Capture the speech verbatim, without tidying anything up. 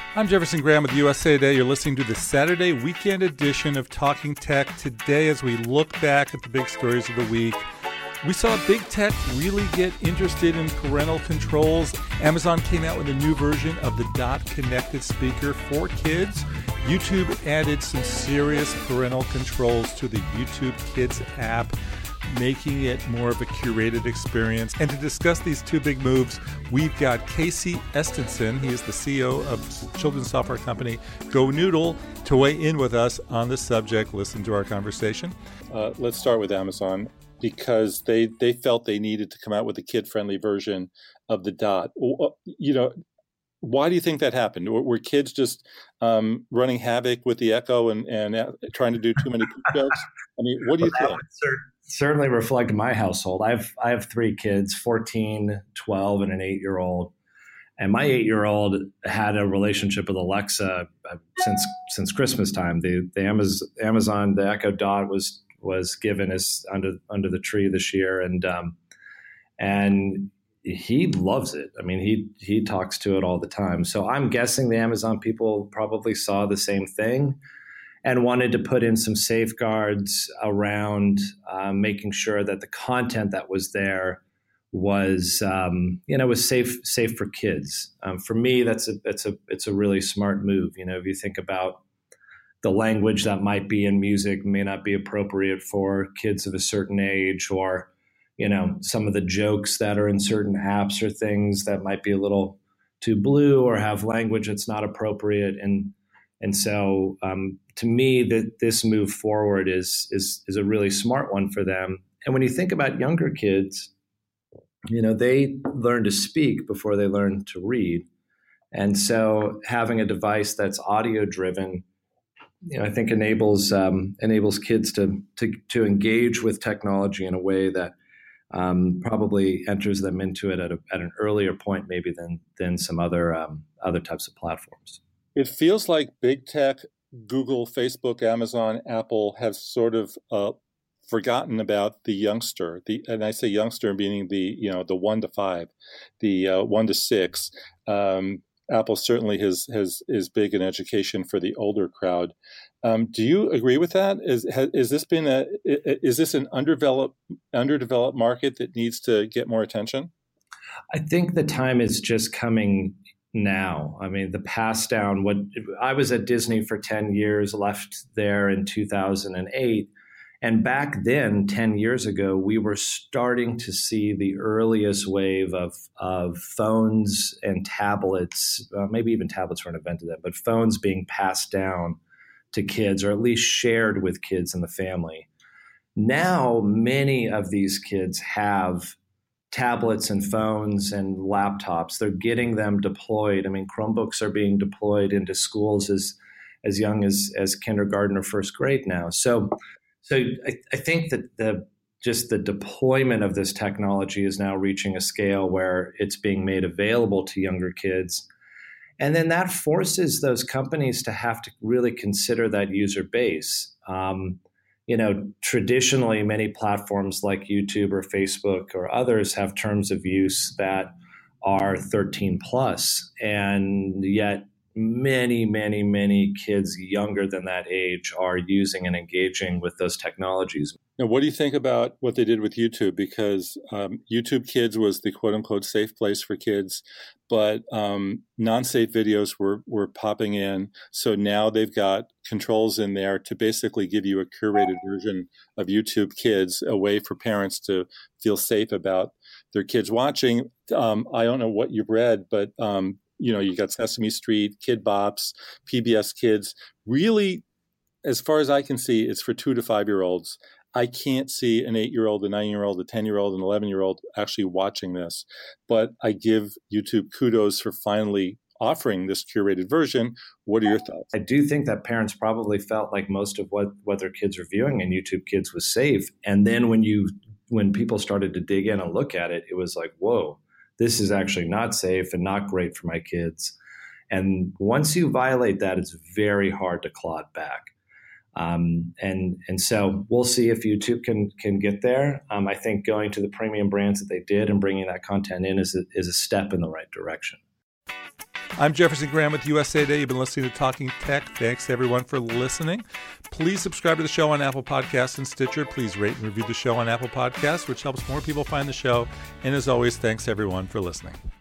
I'm Jefferson Graham with U S A Today. You're listening to the Saturday weekend edition of Talking Tech. Today, as we look back at the big stories of the week, we saw big tech really get interested in parental controls. Amazon came out with a new version of the Dot connected speaker for kids. YouTube added some serious parental controls to the YouTube Kids app, making it more of a curated experience. And to discuss these two big moves, we've got Casey Estenson. He is the C E O of children's software company GoNoodle to weigh in with us on the subject. Listen to our conversation. Uh, let's start with Amazon, because they, they felt they needed to come out with a kid-friendly version of the Dot. You know, why do you think that happened? Were kids just um, running havoc with the Echo and, and uh, trying to do too many jokes? I mean, what do you well, think? Certainly reflect my household. I've I have three kids, fourteen, twelve, and an eight-year-old. And my eight-year-old had a relationship with Alexa since since Christmas time. The the Amazon, Amazon the Echo Dot was was given as under under the tree this year, and um, and he loves it. I mean, he he talks to it all the time. So I'm guessing the Amazon people probably saw the same thing and wanted to put in some safeguards around uh, making sure that the content that was there was, um, you know, was safe safe for kids. Um, for me, that's a it's a it's a really smart move. You know, if you think about the language that might be in music may not be appropriate for kids of a certain age, or you know, some of the jokes that are in certain apps or things that might be a little too blue or have language that's not appropriate. And and so um, to me, that this move forward is, is is a really smart one for them. And when you think about younger kids, you know, they learn to speak before they learn to read. And so having a device that's audio driven, you know, I think enables um, enables kids to, to to engage with technology in a way that Um, probably enters them into it at, a, at an earlier point, maybe than than some other um, other types of platforms. It feels like big tech, Google, Facebook, Amazon, Apple, have sort of uh, forgotten about the youngster. The and I say youngster meaning the you know the one to five, the uh, one to six. Um, Apple certainly has has is big in education for the older crowd. Um, do you agree with that? Is has, is this been a is this an underdeveloped underdeveloped market that needs to get more attention? I think the time is just coming now. I mean, the pass down. What I was at Disney for ten years, left there in two thousand eight, and back then, ten years ago, we were starting to see the earliest wave of of phones and tablets. Uh, maybe even tablets weren't invented then, but phones being passed down to kids, or at least shared with kids in the family. Now, many of these kids have tablets and phones and laptops. They're getting them deployed. I mean, Chromebooks are being deployed into schools as as young as as kindergarten or first grade now. So, so I, I think that the just the deployment of this technology is now reaching a scale where it's being made available to younger kids. And then that forces those companies to have to really consider that user base. Um, you know, traditionally, many platforms like YouTube or Facebook or others have terms of use that are thirteen plus, and yet many, many, many kids younger than that age are using and engaging with those technologies. Now, what do you think about what they did with YouTube? Because um, YouTube Kids was the quote-unquote safe place for kids, but um, non-safe videos were, were popping in. So now they've got controls in there to basically give you a curated version of YouTube Kids, a way for parents to feel safe about their kids watching. Um, I don't know what you've read, but um, you know, you got Sesame Street, Kid Bops, P B S Kids. Really, as far as I can see, it's for two to five-year-olds. I can't see an eight-year-old, a nine-year-old, a ten-year-old, an eleven-year-old actually watching this. But I give YouTube kudos for finally offering this curated version. What are your thoughts? I do think that parents probably felt like most of what, what their kids were viewing in YouTube Kids was safe. And then when you when people started to dig in and look at it, it was like, whoa, this is actually not safe and not great for my kids. And once you violate that, it's very hard to claw it back. Um, and and so we'll see if YouTube can can get there. Um, I think going to the premium brands that they did and bringing that content in is a, is a step in the right direction. I'm Jefferson Graham with U S A Today. You've been listening to Talking Tech. Thanks to everyone for listening. Please subscribe to the show on Apple Podcasts and Stitcher. Please rate and review the show on Apple Podcasts, which helps more people find the show. And as always, thanks everyone for listening.